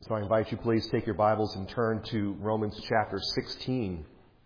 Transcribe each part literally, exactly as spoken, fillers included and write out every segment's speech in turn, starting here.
So I invite you, please take your Bibles and turn to Romans chapter sixteen.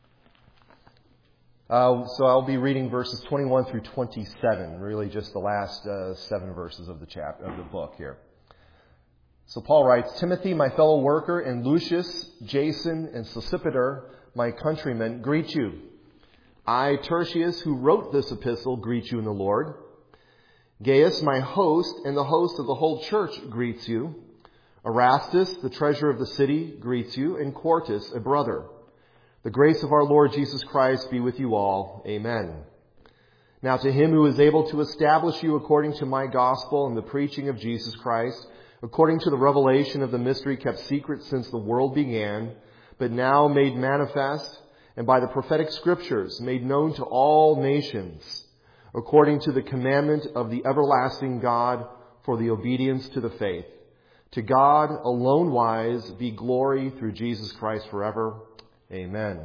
Uh, so I'll be reading verses twenty-one through twenty-seven, really just the last uh, seven verses of the chapter of the book here. So Paul writes, Timothy, my fellow worker, and Lucius, Jason, and Sosipater, my countrymen, greet you. I, Tertius, who wrote this epistle, greet you in the Lord. Gaius, my host, and the host of the whole church, greets you. Erastus, the treasurer of the city, greets you, and Quartus, a brother. The grace of our Lord Jesus Christ be with you all. Amen. Now to him who is able to establish you according to my gospel and the preaching of Jesus Christ, according to the revelation of the mystery kept secret since the world began, but now made manifest, and by the prophetic scriptures made known to all nations, according to the commandment of the everlasting God for the obedience to the faith. To God alone wise be glory through Jesus Christ forever. Amen.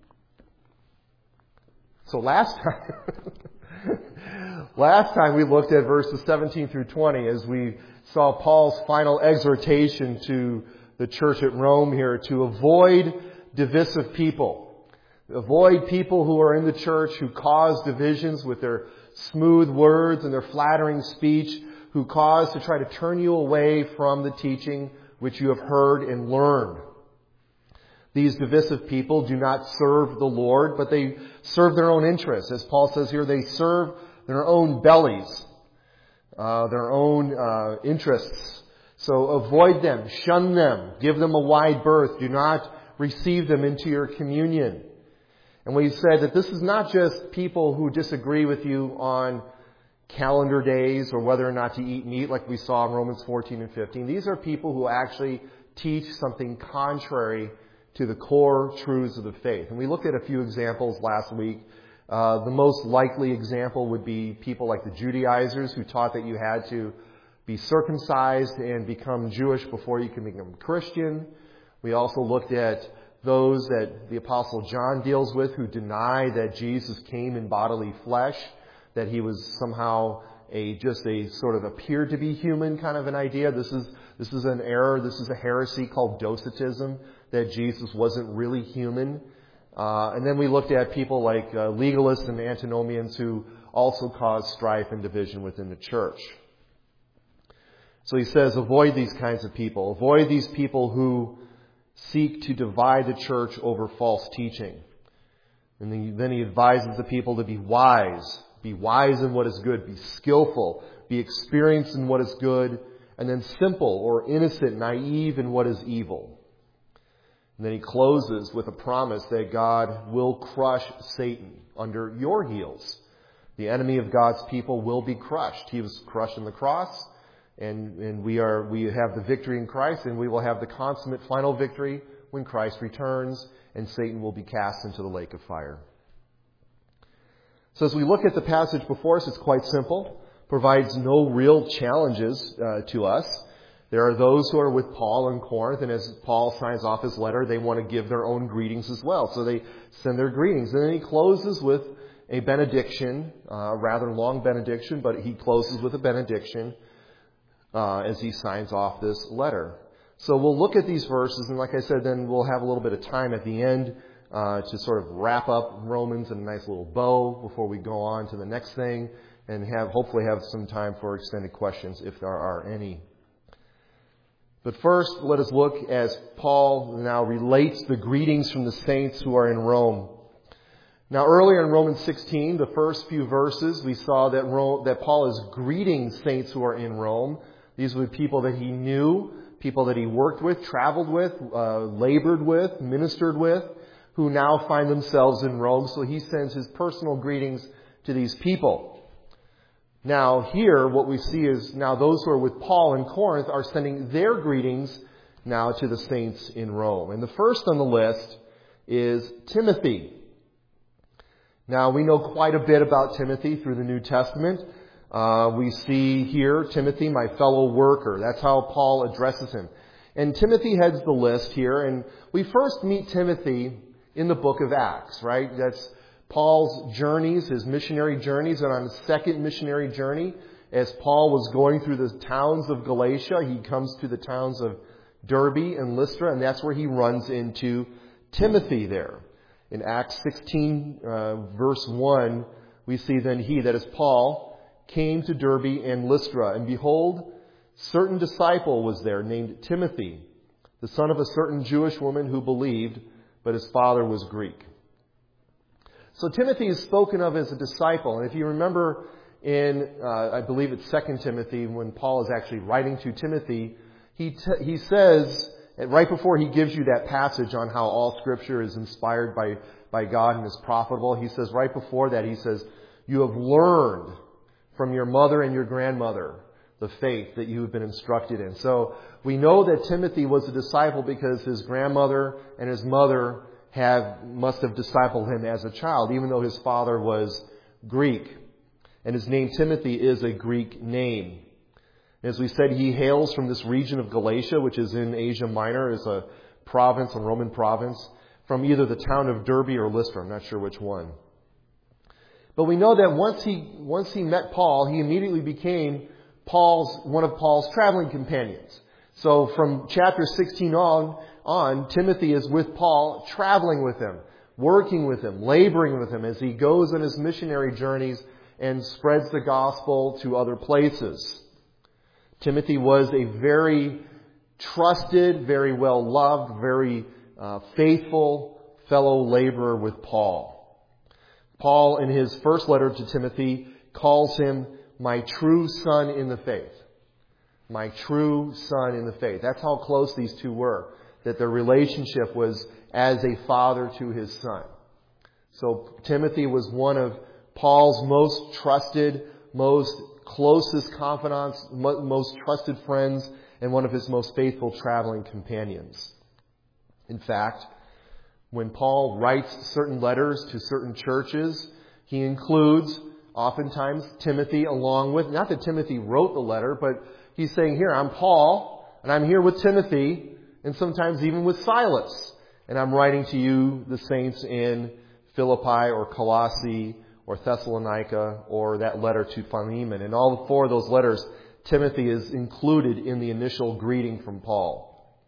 So last time, last time we looked at verses seventeen through twenty as we saw Paul's final exhortation to the church at Rome here to avoid divisive people. Avoid people who are in the church who cause divisions with their smooth words and their flattering speech, who cause to try to turn you away from the teaching which you have heard and learned. These divisive people do not serve the Lord, but they serve their own interests. As Paul says here, they serve their own bellies, uh, their own uh, interests. So avoid them, shun them, give them a wide berth. Do not receive them into your communion. And we said that this is not just people who disagree with you on calendar days or whether or not to eat meat like we saw in Romans fourteen and fifteen. These are people who actually teach something contrary to the core truths of the faith. And we looked at a few examples last week. Uh, the most likely example would be people like the Judaizers who taught that you had to be circumcised and become Jewish before you can become Christian. We also looked at those that the Apostle John deals with who deny that Jesus came in bodily flesh, that he was somehow a just a sort of appeared to be human kind of an idea. This is this is an error. This is a heresy called Docetism, that Jesus wasn't really human. Uh, and then we looked at people like uh, legalists and antinomians who also cause strife and division within the church. So he says, avoid these kinds of people. Avoid these people who seek to divide the church over false teaching. And then he, then he advises the people to be wise. Be wise in what is good. Be skillful. Be experienced in what is good. And then simple or innocent, naive in what is evil. And then he closes with a promise that God will crush Satan under your heels. The enemy of God's people will be crushed. He was crushed on the cross. And, and we are we have the victory in Christ. And we will have the consummate final victory when Christ returns. And Satan will be cast into the lake of fire. So as we look at the passage before us, it's quite simple. Provides no real challenges uh, to us. There are those who are with Paul in Corinth, and as Paul signs off his letter, they want to give their own greetings as well. So they send their greetings. And then he closes with a benediction, uh, a rather long benediction, but he closes with a benediction uh, as he signs off this letter. So we'll look at these verses, and like I said, then we'll have a little bit of time at the end uh, to sort of wrap up Romans in a nice little bow before we go on to the next thing, and have hopefully have some time for extended questions if there are any. But first, let us look as Paul now relates the greetings from the saints who are in Rome. Now, earlier in Romans sixteen, the first few verses, we saw that Rome, that Paul is greeting saints who are in Rome. These were people that he knew, people that he worked with, traveled with, uh, labored with, ministered with, who now find themselves in Rome. So he sends his personal greetings to these people. Now here, what we see is now those who are with Paul in Corinth are sending their greetings now to the saints in Rome. And the first on the list is Timothy. Now we know quite a bit about Timothy through the New Testament. Uh, we see here, Timothy, my fellow worker. That's how Paul addresses him. And Timothy heads the list here. And we first meet Timothy in the book of Acts, right? That's Paul's journeys, his missionary journeys, and on his second missionary journey, as Paul was going through the towns of Galatia, he comes to the towns of Derbe and Lystra, and that's where he runs into Timothy there. In Acts sixteen, uh, verse one, we see then he, that is Paul, came to Derbe and Lystra, and behold, certain disciple was there named Timothy, the son of a certain Jewish woman who believed, but his father was Greek. So Timothy is spoken of as a disciple. And if you remember in, uh, I believe it's Second Timothy, when Paul is actually writing to Timothy, he t- he says, right before he gives you that passage on how all Scripture is inspired by, by God and is profitable, he says right before that, he says, you have learned from your mother and your grandmother the faith that you have been instructed in. So we know that Timothy was a disciple because his grandmother and his mother have must have discipled him as a child, even though his father was Greek. And his name Timothy is a Greek name. As we said, he hails from this region of Galatia, which is in Asia Minor, is a province, a Roman province, from either the town of Derbe or Lystra. I'm not sure which one. But we know that once he once he met Paul, he immediately became Paul's one of Paul's traveling companions. So from chapter sixteen on, on, Timothy is with Paul, traveling with him, working with him, laboring with him as he goes on his missionary journeys and spreads the gospel to other places. Timothy was a very trusted, very well loved, very uh, faithful fellow laborer with Paul. Paul, in his first letter to Timothy, calls him my true son in the faith. My true son in the faith. That's how close these two were. That their relationship was as a father to his son. So Timothy was one of Paul's most trusted, most closest confidants, most trusted friends, and one of his most faithful traveling companions. In fact, when Paul writes certain letters to certain churches, he includes oftentimes Timothy along with, not that Timothy wrote the letter, but he's saying, here, I'm Paul, and I'm here with Timothy, and sometimes even with Silas. And I'm writing to you, the saints in Philippi or Colossae or Thessalonica or that letter to Philemon. And all four of those letters, Timothy is included in the initial greeting from Paul.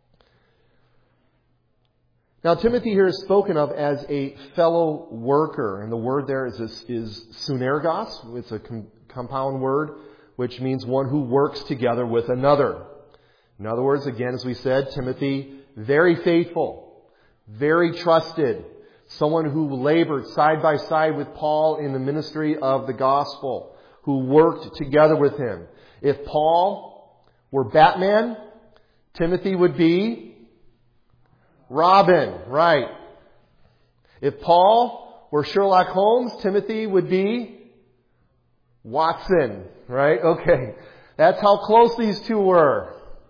Now, Timothy here is spoken of as a fellow worker, and the word there is, is sunergos. It's a com- compound word, which means one who works together with another. In other words, again, as we said, Timothy, very faithful, very trusted, someone who labored side by side with Paul in the ministry of the gospel, who worked together with him. If Paul were Batman, Timothy would be Robin, right. If Paul were Sherlock Holmes, Timothy would be Watson, right? Okay. That's how close these two were.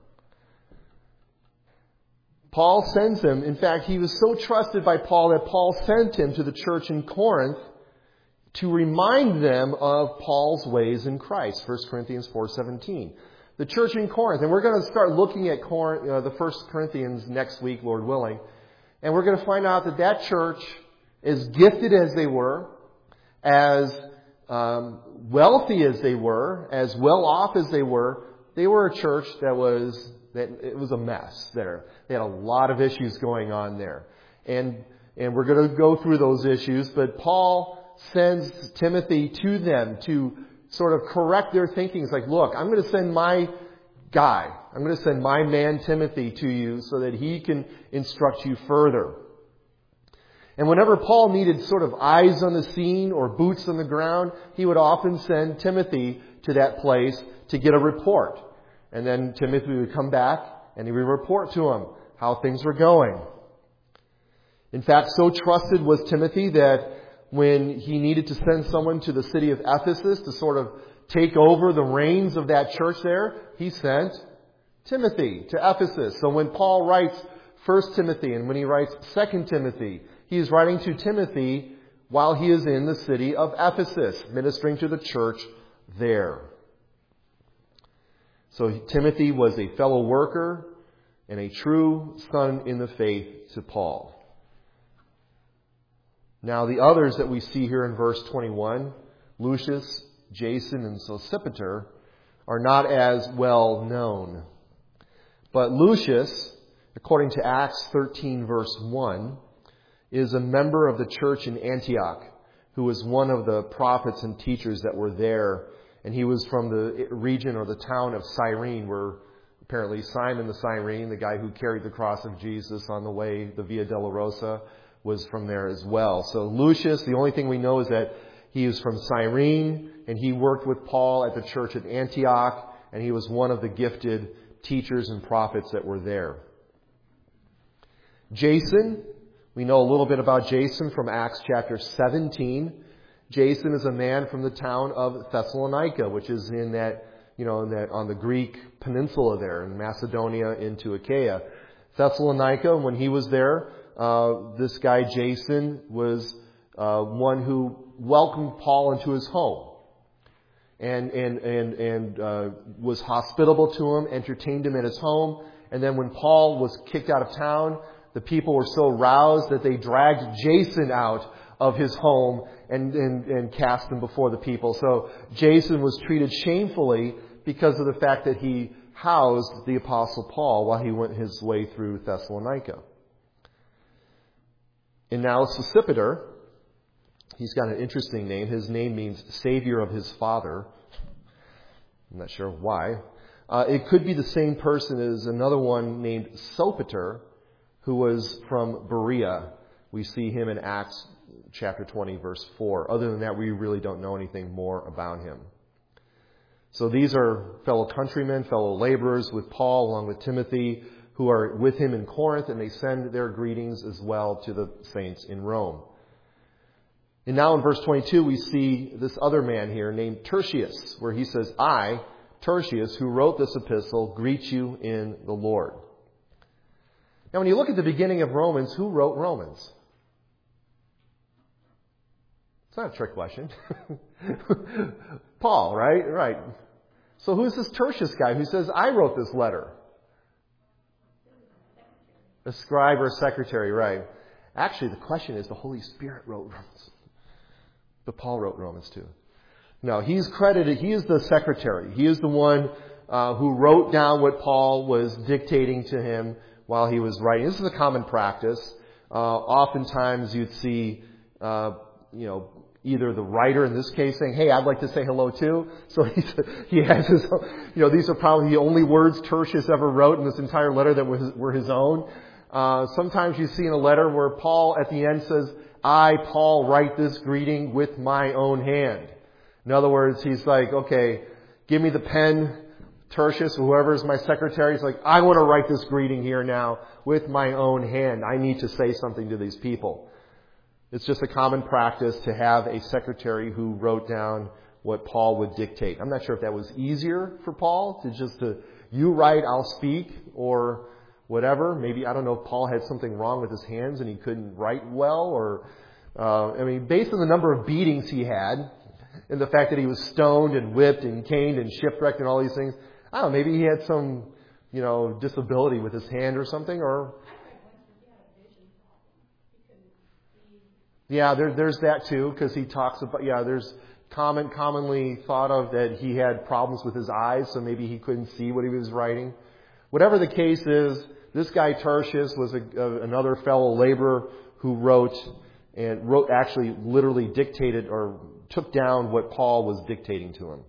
Paul sends him. In fact, he was so trusted by Paul that Paul sent him to the church in Corinth to remind them of Paul's ways in Christ. First Corinthians four seventeen. The church in Corinth, and we're going to start looking at Corinth, uh, the First Corinthians next week, Lord willing, and we're going to find out that that church, as gifted as they were, as um, wealthy as they were, as well off as they were, they were a church that was that it was a mess there. They had a lot of issues going on there, and and we're going to go through those issues. But Paul sends Timothy to them to sort of correct their thinking. It's like, look, I'm going to send my guy. I'm going to send my man Timothy to you so that he can instruct you further. And whenever Paul needed sort of eyes on the scene or boots on the ground, he would often send Timothy to that place to get a report. And then Timothy would come back and he would report to him how things were going. In fact, so trusted was Timothy that when he needed to send someone to the city of Ephesus to sort of take over the reins of that church there, he sent Timothy to Ephesus. So when Paul writes First Timothy and when he writes Second Timothy, he is writing to Timothy while he is in the city of Ephesus, ministering to the church there. So Timothy was a fellow worker and a true son in the faith to Paul. Now the others that we see here in verse twenty-one, Lucius, Jason, and Sosipater, are not as well known. But Lucius according to Acts thirteen, verse one, is a member of the church in Antioch who was one of the prophets and teachers that were there. And he was from the region or the town of Cyrene, where apparently Simon the Cyrene, the guy who carried the cross of Jesus on the way, the Via Dolorosa, was from there as well. So Lucius, the only thing we know is that he was from Cyrene, and he worked with Paul at the church at Antioch, and he was one of the gifted teachers and prophets that were there. Jason, we know a little bit about Jason from Acts chapter seventeen. Jason is a man from the town of Thessalonica, which is in that, you know, in that on the Greek peninsula there in Macedonia into Achaia. Thessalonica, when he was there, uh, this guy Jason was uh, one who welcomed Paul into his home and and and and uh, was hospitable to him, entertained him at his home. And then when Paul was kicked out of town, the people were so roused that they dragged Jason out of his home and, and, and cast him before the people. So Jason was treated shamefully because of the fact that he housed the Apostle Paul while he went his way through Thessalonica. And now Sosipater, he's got an interesting name. His name means Savior of his Father. I'm not sure why. Uh, it could be the same person as another one named Sopater, who was from Berea. We see him in Acts chapter twenty, verse four. Other than that, we really don't know anything more about him. So these are fellow countrymen, fellow laborers with Paul, along with Timothy, who are with him in Corinth, and they send their greetings as well to the saints in Rome. And now in verse twenty-two, we see this other man here named Tertius, where he says, I, Tertius, who wrote this epistle, greet you in the Lord. Now, when you look at the beginning of Romans, who wrote Romans? It's not a trick question. Paul, right? Right. So who's this Tertius guy who says, I wrote this letter? A scribe or a secretary, right. Actually, the question is the Holy Spirit wrote Romans. But Paul wrote Romans too. No, he's credited, he is the secretary. He is the one uh, who wrote down what Paul was dictating to him while he was writing. This is a common practice. Uh, oftentimes you'd see, uh, you know, either the writer in this case saying, hey, I'd like to say hello too. So he's, he has his own, you know, these are probably the only words Tertius ever wrote in this entire letter that was, were his own. Uh, sometimes you see in a letter where Paul at the end says, I, Paul, write this greeting with my own hand. In other words, he's like, okay, give me the pen, Tertius, whoever is my secretary. He's like, I want to write this greeting here now with my own hand. I need to say something to these people. It's just a common practice to have a secretary who wrote down what Paul would dictate. I'm not sure if that was easier for Paul to just to, you write, I'll speak, or whatever. Maybe, I don't know if Paul had something wrong with his hands and he couldn't write well, or, uh, I mean, based on the number of beatings he had, and the fact that he was stoned and whipped and caned and shipwrecked and all these things, I don't know, maybe he had some, you know, disability with his hand or something, or... Yeah, there, there's that too, because he talks about, yeah, there's common, commonly thought of that he had problems with his eyes, so maybe he couldn't see what he was writing. Whatever the case is, this guy Tertius was a, a, another fellow laborer who wrote, and wrote, actually literally dictated or took down what Paul was dictating to him.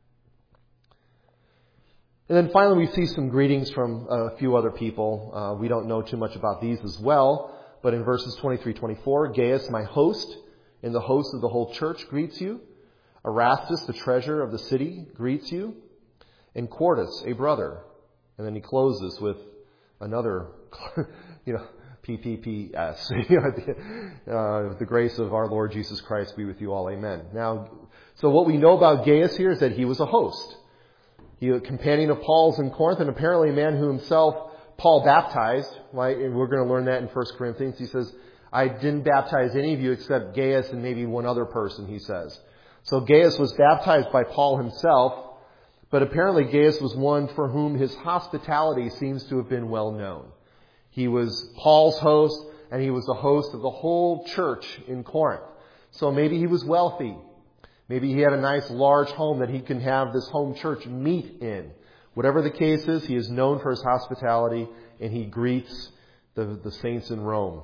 And then finally we see some greetings from a few other people. Uh, we don't know too much about these as well. But in verses twenty-three, twenty-four, Gaius, my host, and the host of the whole church greets you. Erastus, the treasurer of the city, greets you. And Quartus, a brother. And then he closes with another, you know, P P P S. uh, the grace of our Lord Jesus Christ be with you all. Amen. Now, so what we know about Gaius here is that he was a host. He was a companion of Paul's in Corinth, and apparently a man who himself Paul baptized, right? And we're going to learn that in First Corinthians. He says, I didn't baptize any of you except Gaius and maybe one other person, he says. So Gaius was baptized by Paul himself, but apparently Gaius was one for whom his hospitality seems to have been well known. He was Paul's host, and he was the host of the whole church in Corinth. So maybe he was wealthy. Maybe he had a nice large home that he can have this home church meet in. Whatever the case is, he is known for his hospitality and he greets the, the saints in Rome.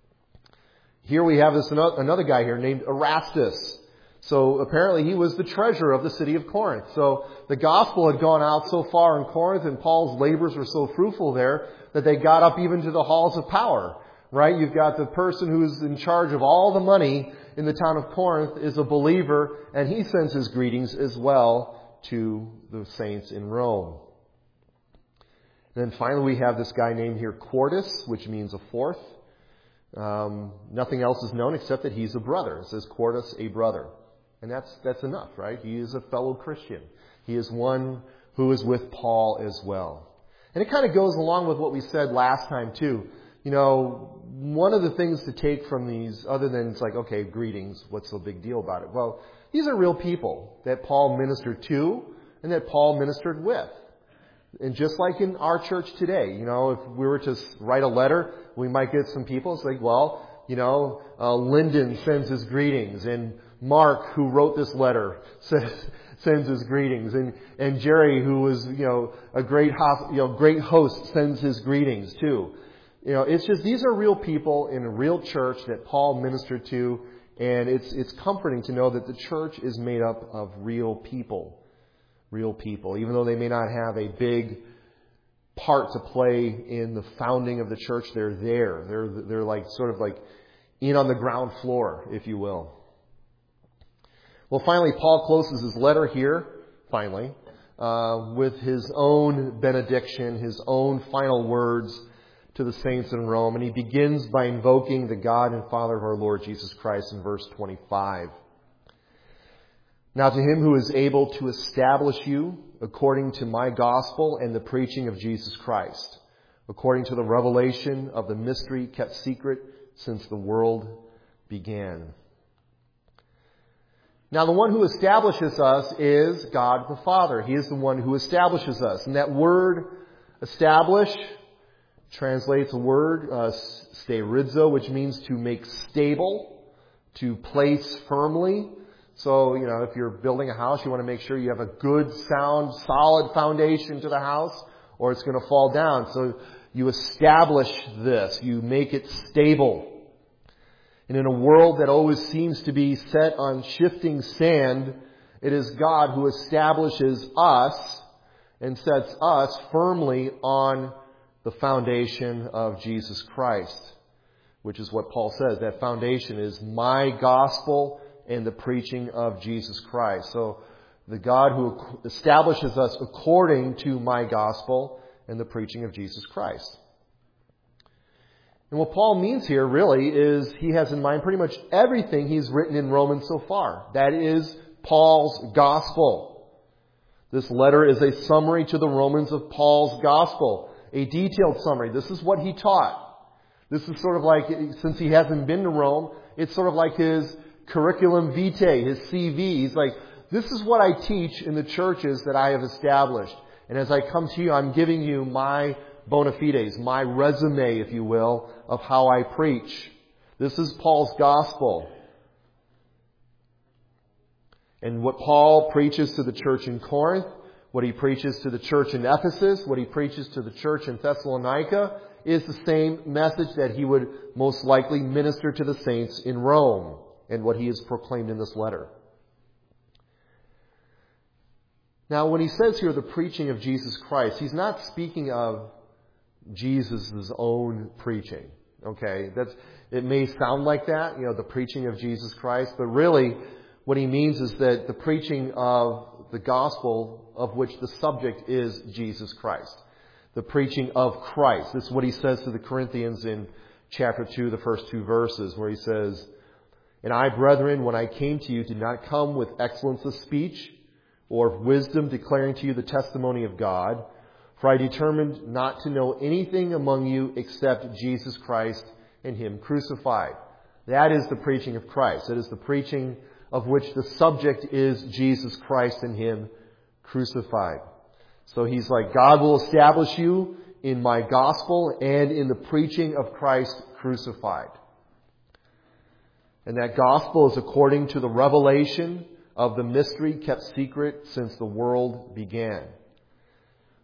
Here we have this another guy here named Erastus. So apparently he was the treasurer of the city of Corinth. So the gospel had gone out so far in Corinth, and Paul's labors were so fruitful there that they got up even to the halls of power. Right? You've got the person who's in charge of all the money in the town of Corinth is a believer, and he sends his greetings as well to the saints in Rome. And then finally we have this guy named here Quartus, which means a fourth. Um, nothing else is known except that he's a brother. It says Quartus, a brother. And that's that's enough, right? He is a fellow Christian. He is one who is with Paul as well. And it kind of goes along with what we said last time too. You know, one of the things to take from these, other than it's like, okay, greetings, what's the big deal about it? Well, these are real people that Paul ministered to and that Paul ministered with. And just like in our church today, you know, if we were to write a letter, we might get some people. It's like, well, you know, uh, Lyndon sends his greetings, and Mark, who wrote this letter, says, sends his greetings, and and Jerry, who was, you know, a great you know great host, sends his greetings too. You know, it's just these are real people in a real church that Paul ministered to, and it's it's comforting to know that the church is made up of real people, real people, even though they may not have a big part to play in the founding of the church. They're there. They're they're like sort of like in on the ground floor, if you will. Well, finally, Paul closes his letter here, finally, uh, with his own benediction, his own final words to the saints in Rome. And he begins by invoking the God and Father of our Lord Jesus Christ in verse twenty-five. Now to him who is able to establish you according to my gospel and the preaching of Jesus Christ, according to the revelation of the mystery kept secret since the world began. Now the one who establishes us is God the Father. He is the one who establishes us. And that word establish translates a word, uh, sterizo, which means to make stable, to place firmly. So, you know, if you're building a house, you want to make sure you have a good, sound, solid foundation to the house, or it's going to fall down. So you establish this. You make it stable. And in a world that always seems to be set on shifting sand, it is God who establishes us and sets us firmly on the foundation of Jesus Christ, which is what Paul says. That foundation is my gospel and the preaching of Jesus Christ. So the God who establishes us according to my gospel and the preaching of Jesus Christ. And what Paul means here really is he has in mind pretty much everything he's written in Romans so far. That is Paul's gospel. This letter is a summary to the Romans of Paul's gospel. A detailed summary. This is what he taught. This is sort of like, since he hasn't been to Rome, it's sort of like his curriculum vitae, his C V. He's like, this is what I teach in the churches that I have established. And as I come to you, I'm giving you my bona fides, my resume, if you will, of how I preach. This is Paul's gospel. And what Paul preaches to the church in Corinth, what he preaches to the church in Ephesus, what he preaches to the church in Thessalonica, is the same message that he would most likely minister to the saints in Rome, and what he has proclaimed in this letter. Now, when he says here the preaching of Jesus Christ, he's not speaking of Jesus' own preaching. Okay, that's it may sound like that, you know, the preaching of Jesus Christ, but really what he means is that the preaching of the gospel of which the subject is Jesus Christ. The preaching of Christ. This is what he says to the Corinthians in chapter two, the first two verses, where he says, "And I, brethren, when I came to you, did not come with excellence of speech or of wisdom, declaring to you the testimony of God. For I determined not to know anything among you except Jesus Christ and Him crucified." That is the preaching of Christ. It is the preaching of which the subject is Jesus Christ and Him crucified. So he's like, God will establish you in my gospel and in the preaching of Christ crucified. And that gospel is according to the revelation of the mystery kept secret since the world began.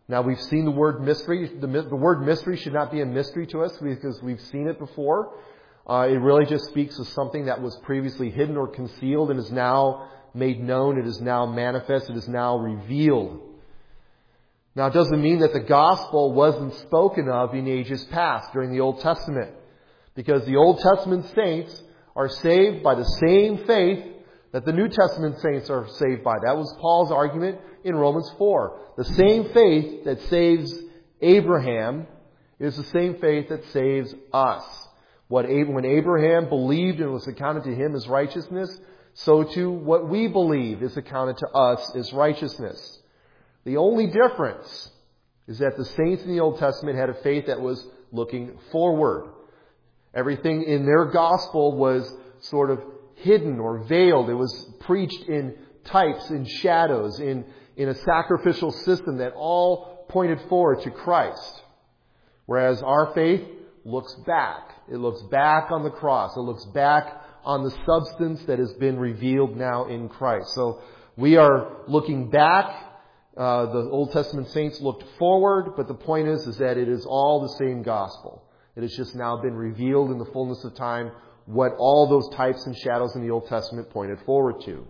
Now we've seen the word mystery. The, the word mystery should not be a mystery to us because we've seen it before. Uh, it really just speaks of something that was previously hidden or concealed and is now made known. It is now manifest. It is now revealed. Now it doesn't mean that the gospel wasn't spoken of in ages past during the Old Testament. Because the Old Testament saints are saved by the same faith that the New Testament saints are saved by. That was Paul's argument in Romans four. The same faith that saves Abraham is the same faith that saves us. What, when Abraham believed and was accounted to him as righteousness, so too what we believe is accounted to us as righteousness. The only difference is that the saints in the Old Testament had a faith that was looking forward. Everything in their gospel was sort of hidden or veiled. It was preached in types, in shadows, in, in a sacrificial system that all pointed forward to Christ. Whereas our faith looks back. It looks back on the cross. It looks back on the substance that has been revealed now in Christ. So we are looking back. Uh, the Old Testament saints looked forward, but the point is, is that it is all the same gospel. It has just now been revealed in the fullness of time what all those types and shadows in the Old Testament pointed forward to.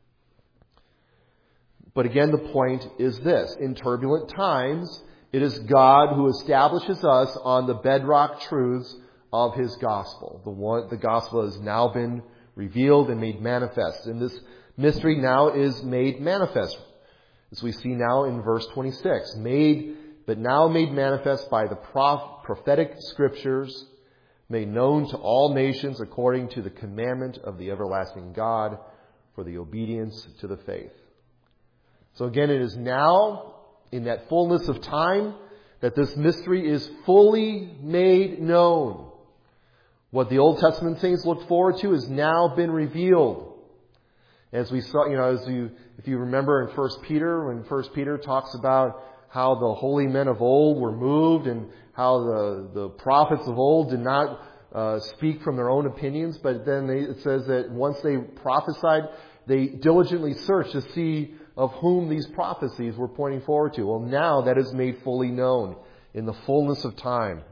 But again, the point is this. In turbulent times, it is God who establishes us on the bedrock truths of His gospel. The one, the gospel has now been revealed and made manifest. And this mystery now is made manifest. As we see now in verse twenty-six, made, but now made manifest by the prof, prophetic scriptures, made known to all nations according to the commandment of the everlasting God for the obedience to the faith. So again, it is now in that fullness of time that this mystery is fully made known. What the Old Testament saints looked forward to has now been revealed. As we saw, you know, as you, if you remember in First Peter, when First Peter talks about how the holy men of old were moved and how the, the prophets of old did not uh, speak from their own opinions, but then they, it says that once they prophesied, they diligently searched to see of whom these prophecies were pointing forward to. Well, now that is made fully known in the fullness of time.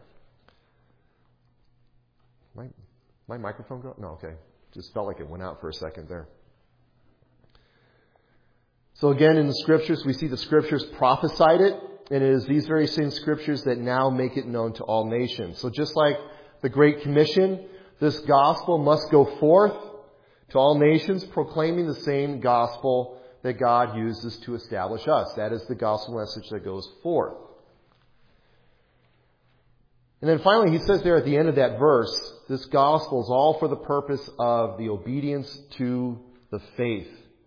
My, my microphone go? No, okay. Just felt like it went out for a second there. So again, in the Scriptures, we see the Scriptures prophesied it, and it is these very same Scriptures that now make it known to all nations. So just like the Great Commission, this gospel must go forth to all nations, proclaiming the same gospel that God uses to establish us. That is the gospel message that goes forth. And then finally, he says there at the end of that verse, this gospel is all for the purpose of the obedience to the faith.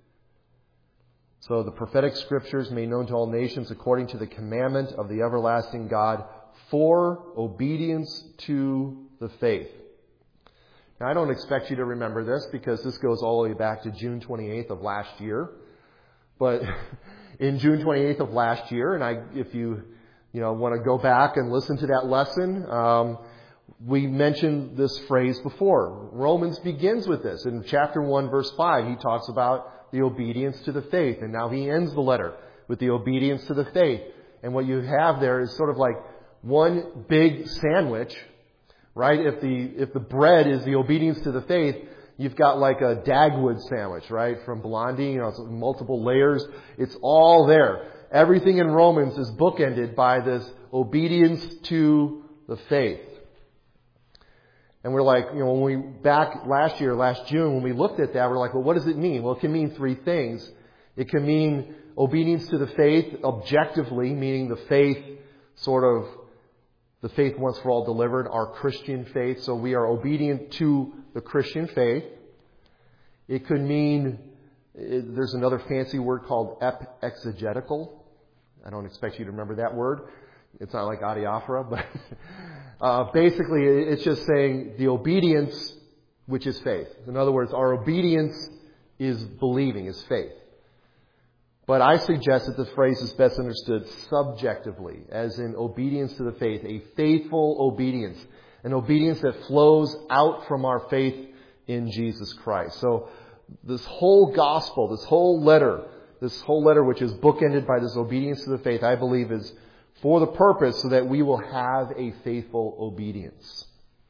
So the prophetic scriptures made known to all nations according to the commandment of the everlasting God for obedience to the faith. Now, I don't expect you to remember this because this goes all the way back to June twenty-eighth of last year. But in June twenty-eighth of last year, and I, if you, you know, want to go back and listen to that lesson, um, we mentioned this phrase before. Romans begins with this. In chapter one, verse five, he talks about the obedience to the faith. And now he ends the letter with the obedience to the faith. And what you have there is sort of like one big sandwich, right? If the, if the bread is the obedience to the faith, you've got like a Dagwood sandwich, right? From Blondie, you know, it's multiple layers. It's all there. Everything in Romans is bookended by this obedience to the faith. And we're like, you know, when we, back last year, last June, when we looked at that, we're like, well, what does it mean? Well, it can mean three things. It can mean obedience to the faith objectively, meaning the faith sort of, the faith once for all delivered, our Christian faith. So we are obedient to the Christian faith. It could mean, it, there's another fancy word called ep- exegetical. I don't expect you to remember that word. It's not like adiaphora, but uh, basically it's just saying the obedience, which is faith. In other words, our obedience is believing, is faith. But I suggest that the phrase is best understood subjectively, as in obedience to the faith, a faithful obedience, an obedience that flows out from our faith in Jesus Christ. So this whole gospel, this whole letter, this whole letter, which is bookended by this obedience to the faith, I believe is for the purpose so that we will have a faithful obedience.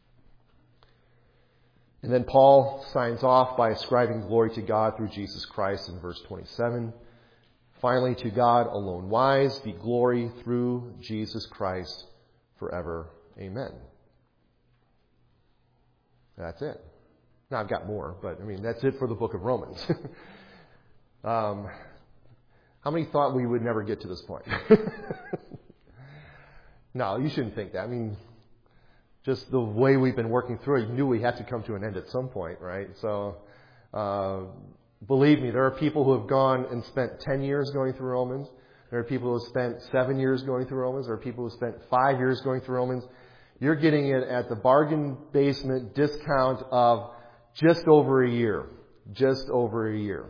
And then Paul signs off by ascribing glory to God through Jesus Christ in verse twenty-seven. Finally, to God alone wise be glory through Jesus Christ forever. Amen. That's it. Now, I've got more, but I mean, that's it for the book of Romans. um, how many thought we would never get to this point? No, you shouldn't think that. I mean, just the way we've been working through it, you knew we had to come to an end at some point, right? So, uh, believe me, there are people who have gone and spent ten years going through Romans. There are people who have spent seven years going through Romans. There are people who have spent five years going through Romans. You're getting it at the bargain basement discount of just over a year. Just over a year.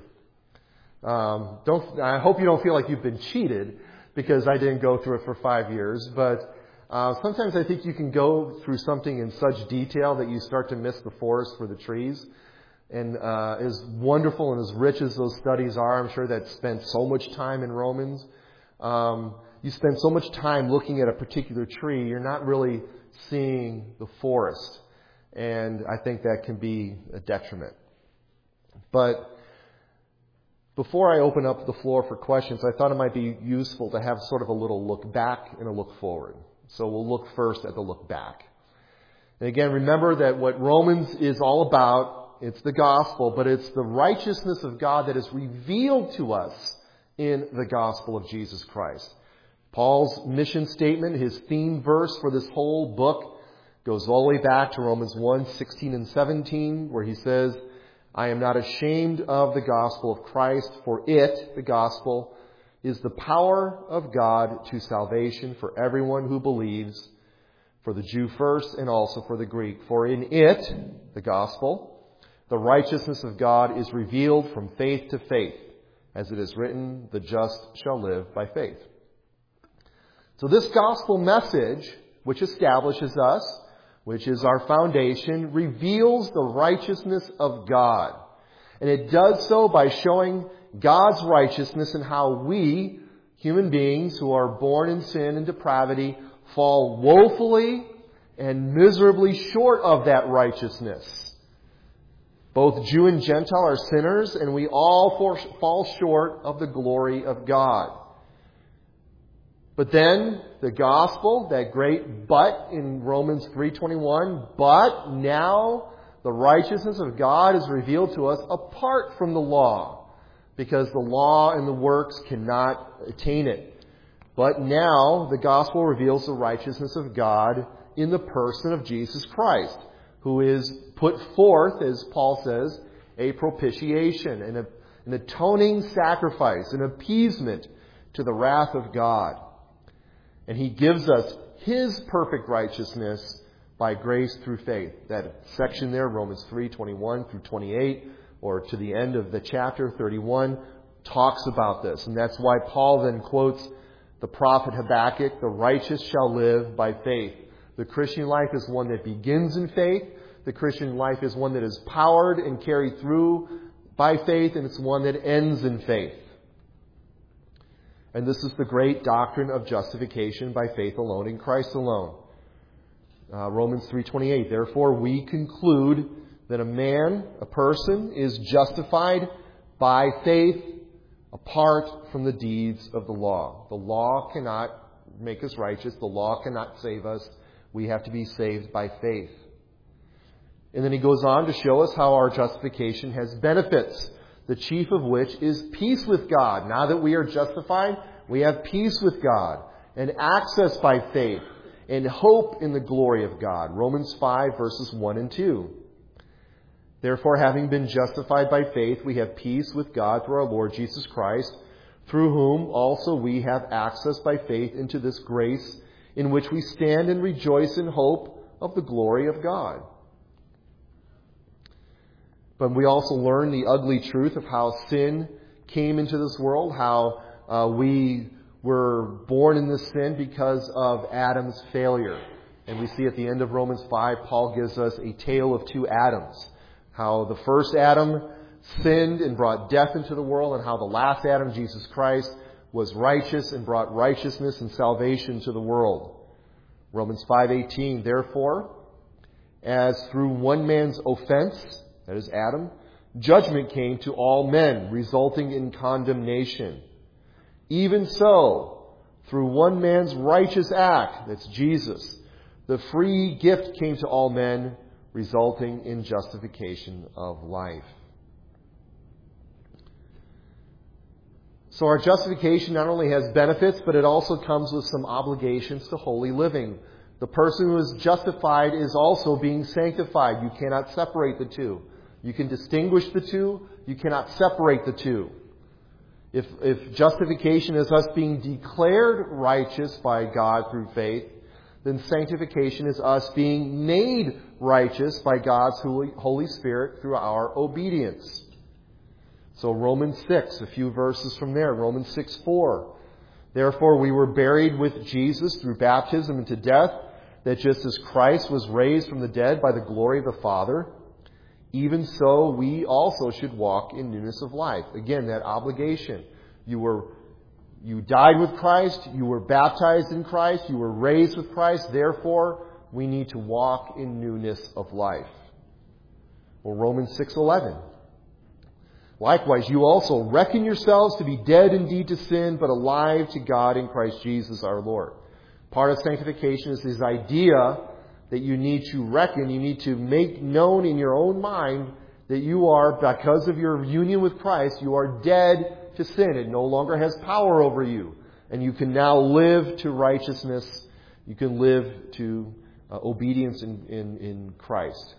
Um, don't, I hope you don't feel like you've been cheated because I didn't go through it for five years. But uh, sometimes I think you can go through something in such detail that you start to miss the forest for the trees. And uh, as wonderful and as rich as those studies are, I'm sure that spent so much time in Romans. Um, you spend so much time looking at a particular tree, you're not really seeing the forest. And I think that can be a detriment. But before I open up the floor for questions, I thought it might be useful to have sort of a little look back and a look forward. So we'll look first at the look back. And again, remember that what Romans is all about, it's the gospel, but it's the righteousness of God that is revealed to us in the gospel of Jesus Christ. Paul's mission statement, his theme verse for this whole book, goes all the way back to Romans one, sixteen and seventeen, where he says, I am not ashamed of the gospel of Christ, for it, the gospel, is the power of God to salvation for everyone who believes, for the Jew first and also for the Greek. For in it, the gospel, the righteousness of God is revealed from faith to faith. As it is written, the just shall live by faith. So this gospel message, which establishes us, which is our foundation, reveals the righteousness of God. And it does so by showing God's righteousness and how we, human beings who are born in sin and depravity, fall woefully and miserably short of that righteousness. Both Jew and Gentile are sinners, and we all fall short of the glory of God. But then the gospel, that great but in Romans three twenty-one, but now the righteousness of God is revealed to us apart from the law, because the law and the works cannot attain it. But now the gospel reveals the righteousness of God in the person of Jesus Christ, who is put forth, as Paul says, a propitiation, an, an atoning sacrifice, an appeasement to the wrath of God. And he gives us his perfect righteousness by grace through faith. That section there, Romans three twenty-one through twenty-eight, or to the end of the chapter, thirty-one, talks about this. And that's why Paul then quotes the prophet Habakkuk, the righteous shall live by faith. The Christian life is one that begins in faith. The Christian life is one that is powered and carried through by faith, and it's one that ends in faith. And this is the great doctrine of justification by faith alone in Christ alone. Uh, Romans three twenty-eight, therefore we conclude that a man, a person, is justified by faith apart from the deeds of the law. The law cannot make us righteous. The law cannot save us. We have to be saved by faith. And then he goes on to show us how our justification has benefits, the chief of which is peace with God. Now that we are justified, we have peace with God and access by faith and hope in the glory of God. Romans five, verses one and two. Therefore, having been justified by faith, we have peace with God through our Lord Jesus Christ, through whom also we have access by faith into this grace in which we stand and rejoice in hope of the glory of God. But we also learn the ugly truth of how sin came into this world, how uh, we were born in this sin because of Adam's failure. And we see at the end of Romans five, Paul gives us a tale of two Adams. How the first Adam sinned and brought death into the world, and how the last Adam, Jesus Christ, was righteous and brought righteousness and salvation to the world. Romans five eighteen, therefore, as through one man's offense, that is Adam, judgment came to all men, resulting in condemnation. Even so, through one man's righteous act, that's Jesus, the free gift came to all men, resulting in justification of life. So our justification not only has benefits, but it also comes with some obligations to holy living. The person who is justified is also being sanctified. You cannot separate the two. You can distinguish the two. You cannot separate the two. If, if justification is us being declared righteous by God through faith, then sanctification is us being made righteous by God's Holy Spirit through our obedience. So Romans six, a few verses from there. Romans six four. Therefore we were buried with Jesus through baptism into death, that just as Christ was raised from the dead by the glory of the Father, even so we also should walk in newness of life. Again, that obligation. You were, you died with Christ, you were baptized in Christ, you were raised with Christ, therefore we need to walk in newness of life. Well, Romans six eleven. Likewise, you also reckon yourselves to be dead indeed to sin, but alive to God in Christ Jesus our Lord. Part of sanctification is this idea that you need to reckon, you need to make known in your own mind that you are, because of your union with Christ, you are dead to sin. It no longer has power over you. And you can now live to righteousness. You can live to uh, obedience in, in, in Christ.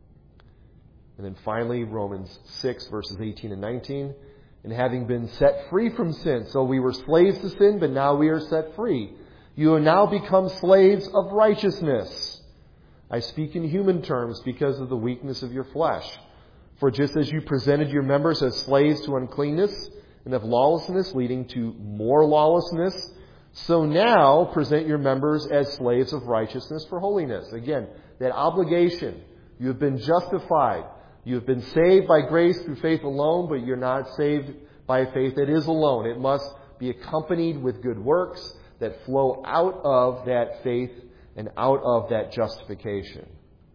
And then finally, Romans six, verses eighteen and nineteen. And having been set free from sin. So we were slaves to sin, but now we are set free. You have now become slaves of righteousness. I speak in human terms because of the weakness of your flesh. For just as you presented your members as slaves to uncleanness and of lawlessness, leading to more lawlessness, so now present your members as slaves of righteousness for holiness. Again, that obligation. You have been justified. You have been saved by grace through faith alone, but you're not saved by faith that is alone. It must be accompanied with good works that flow out of that faith and out of that justification.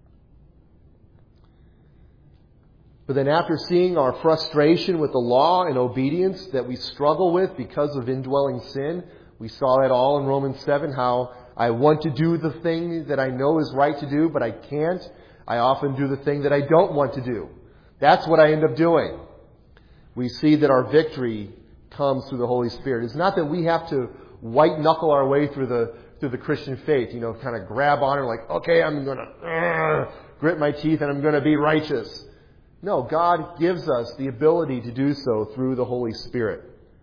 But then after seeing our frustration with the law and obedience that we struggle with because of indwelling sin, we saw that all in Romans seven, how I want to do the thing that I know is right to do, but I can't. I often do the thing that I don't want to do. That's what I end up doing. We see that our victory comes through the Holy Spirit. It's not that we have to white knuckle our way through the through the Christian faith, you know, kind of grab on it like, okay, I'm going to uh, grit my teeth and I'm going to be righteous. No, God gives us the ability to do so through the Holy Spirit.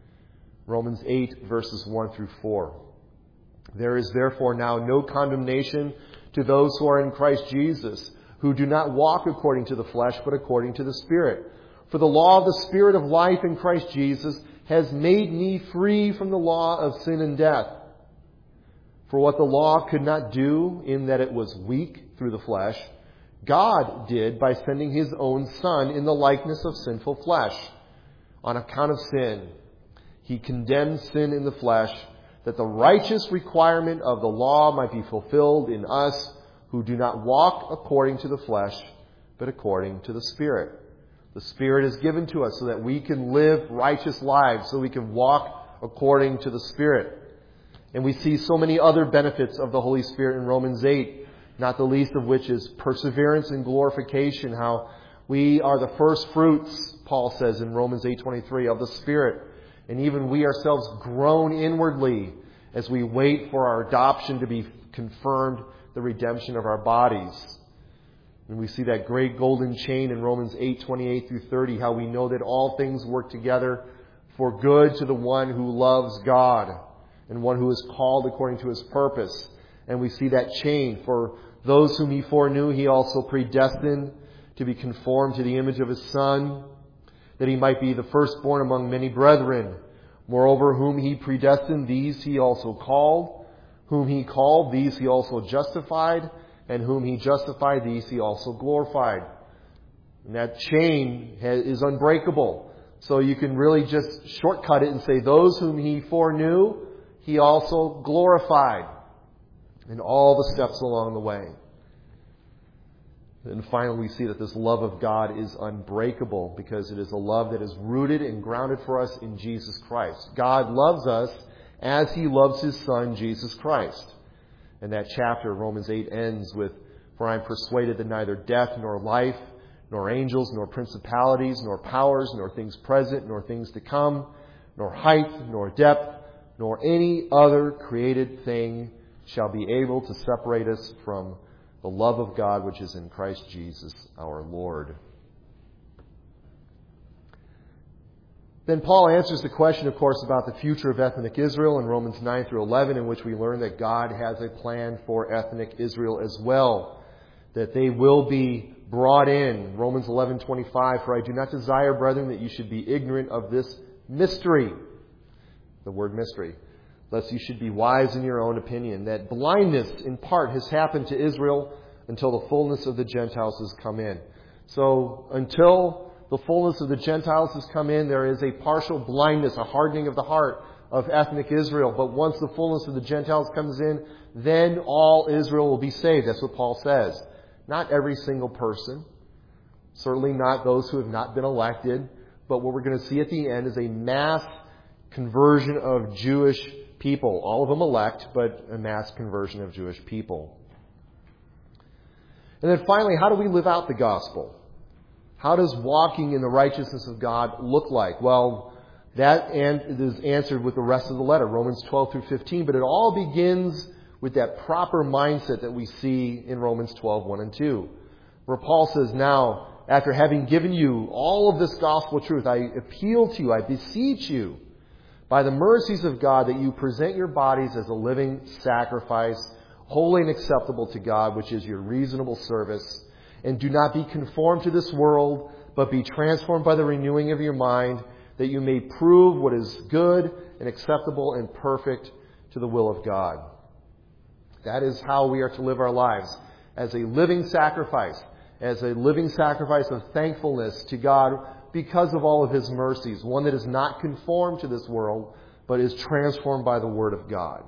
Romans eight, verses one through four. There is therefore now no condemnation to those who are in Christ Jesus, who do not walk according to the flesh, but according to the Spirit. For the law of the Spirit of life in Christ Jesus has made me free from the law of sin and death. For what the law could not do, in that it was weak through the flesh, God did by sending His own Son in the likeness of sinful flesh. On account of sin, He condemned sin in the flesh, that the righteous requirement of the law might be fulfilled in us, who do not walk according to the flesh, but according to the Spirit. The Spirit is given to us so that we can live righteous lives, so we can walk according to the Spirit. And we see so many other benefits of the Holy Spirit in Romans eight, not the least of which is perseverance and glorification, how we are the first fruits, Paul says in Romans eight twenty-three, of the Spirit. And even we ourselves groan inwardly as we wait for our adoption to be confirmed, the redemption of our bodies. And we see that great golden chain in Romans eight twenty-eight through thirty, how we know that all things work together for good to the one who loves God and one who is called according to His purpose. And we see that chain. For those whom He foreknew, He also predestined to be conformed to the image of His Son, that He might be the firstborn among many brethren. Moreover, whom He predestined, these He also called. Whom He called, these He also justified. And whom He justified, these He also glorified. And that chain is unbreakable. So you can really just shortcut it and say, those whom He foreknew, He also glorified. In all the steps along the way. And finally, we see that this love of God is unbreakable because it is a love that is rooted and grounded for us in Jesus Christ. God loves us as He loves His Son, Jesus Christ. And that chapter, Romans eight, ends with, "For I am persuaded that neither death nor life, nor angels, nor principalities, nor powers, nor things present, nor things to come, nor height, nor depth, nor any other created thing shall be able to separate us from the love of God which is in Christ Jesus our Lord." Then Paul answers the question, of course, about the future of ethnic Israel in Romans nine through eleven, in which we learn that God has a plan for ethnic Israel as well, that they will be brought in. Romans eleven twenty-five, "For I do not desire, brethren, that you should be ignorant of this mystery," the word mystery, "lest you should be wise in your own opinion, that blindness in part has happened to Israel until the fullness of the Gentiles has come in." So until the fullness of the Gentiles has come in, there is a partial blindness, a hardening of the heart of ethnic Israel. But once the fullness of the Gentiles comes in, then all Israel will be saved. That's what Paul says. Not every single person. Certainly not those who have not been elected. But what we're going to see at the end is a mass conversion of Jewish people. All of them elect, but a mass conversion of Jewish people. And then finally, how do we live out the gospel? How does walking in the righteousness of God look like? Well, that is answered with the rest of the letter, Romans twelve through fifteen. But it all begins with that proper mindset that we see in Romans twelve, one and two. Where Paul says, "Now, after having given you all of this gospel truth, I appeal to you, I beseech you, by the mercies of God, that you present your bodies as a living sacrifice, holy and acceptable to God, which is your reasonable service. And do not be conformed to this world, but be transformed by the renewing of your mind, that you may prove what is good and acceptable and perfect to the will of God." That is how we are to live our lives, as a living sacrifice, as a living sacrifice of thankfulness to God because of all of His mercies, one that is not conformed to this world, but is transformed by the Word of God.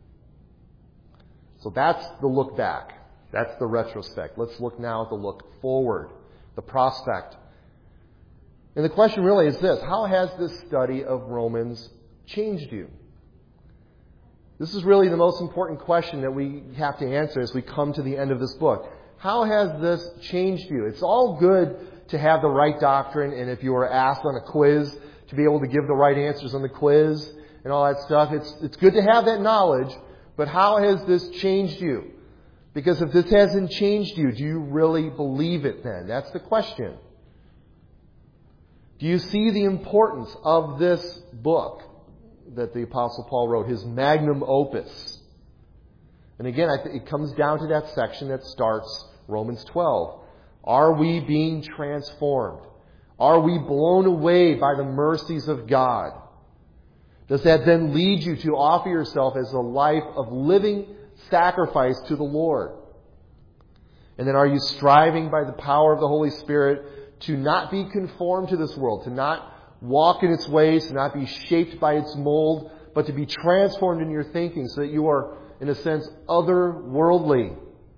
So that's the look back. That's the retrospect. Let's look now at the look forward, the prospect. And the question really is this: how has this study of Romans changed you? This is really the most important question that we have to answer as we come to the end of this book. How has this changed you? It's all good to have the right doctrine, and if you were asked on a quiz, to be able to give the right answers on the quiz and all that stuff. It's, it's good to have that knowledge, but how has this changed you? Because if this hasn't changed you, do you really believe it then? That's the question. Do you see the importance of this book that the Apostle Paul wrote, his magnum opus? And again, I think it comes down to that section that starts Romans twelve. Are we being transformed? Are we blown away by the mercies of God? Does that then lead you to offer yourself as a life of living sacrifice to the Lord? And then are you striving by the power of the Holy Spirit to not be conformed to this world, to not walk in its ways, to not be shaped by its mold, but to be transformed in your thinking so that you are, in a sense, otherworldly?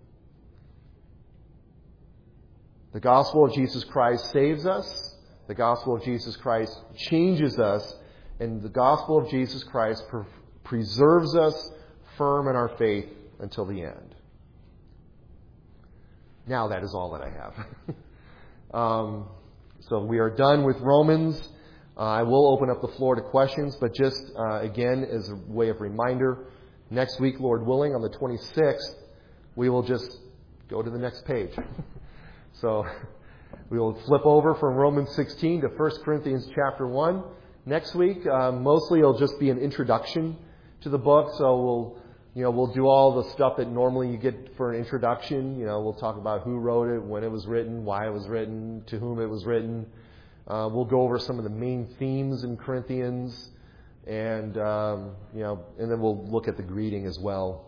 The gospel of Jesus Christ saves us. The gospel of Jesus Christ changes us. And the gospel of Jesus Christ pre- preserves us firm in our faith until the end. Now that is all that I have. um, so we are done with Romans. Uh, I will open up the floor to questions, but just uh, again, as a way of reminder, next week, Lord willing, on the twenty-sixth, we will just go to the next page. So we will flip over from Romans sixteen to First Corinthians chapter one. Next week, uh, mostly it'll just be an introduction to the book. So we'll, you know, we'll do all the stuff that normally you get for an introduction. You know, we'll talk about who wrote it, when it was written, why it was written, to whom it was written. Uh, we'll go over some of the main themes in Corinthians, and um, you know, and then we'll look at the greeting as well.